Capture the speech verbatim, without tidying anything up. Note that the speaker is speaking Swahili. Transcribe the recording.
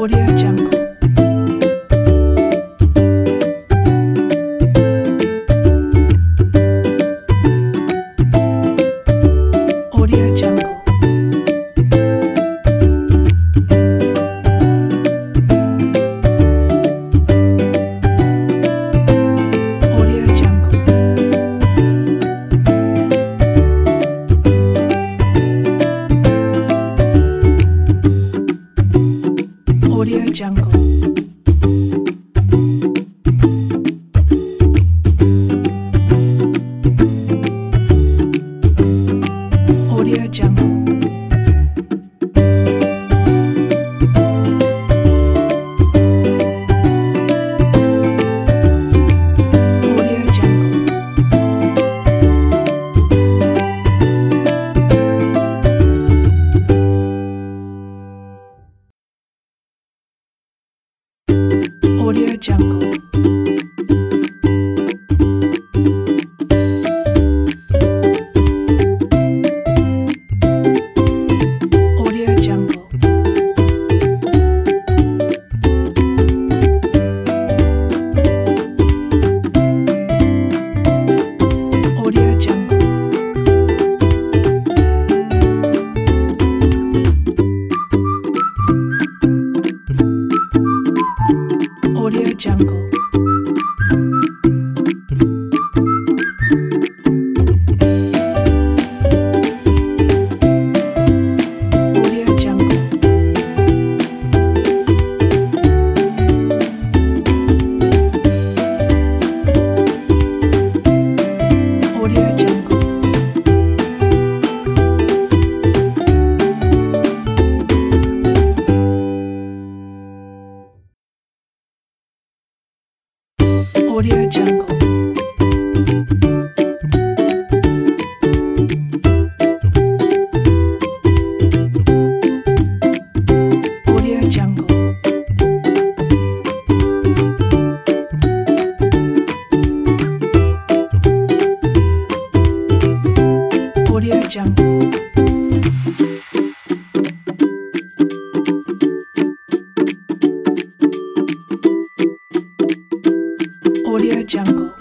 Audio Jungle. Audio Jungle. Audio Jungle. Audio Jungle. Audio Jungle. Audio Jungle. Audio Jungle. Audio Jungle. Audio Jungle. Audio Jungle. Audio Jungle. Audio Jungle. Audio Jungle. Audio Jungle. Audio Jungle. Audio Jungle.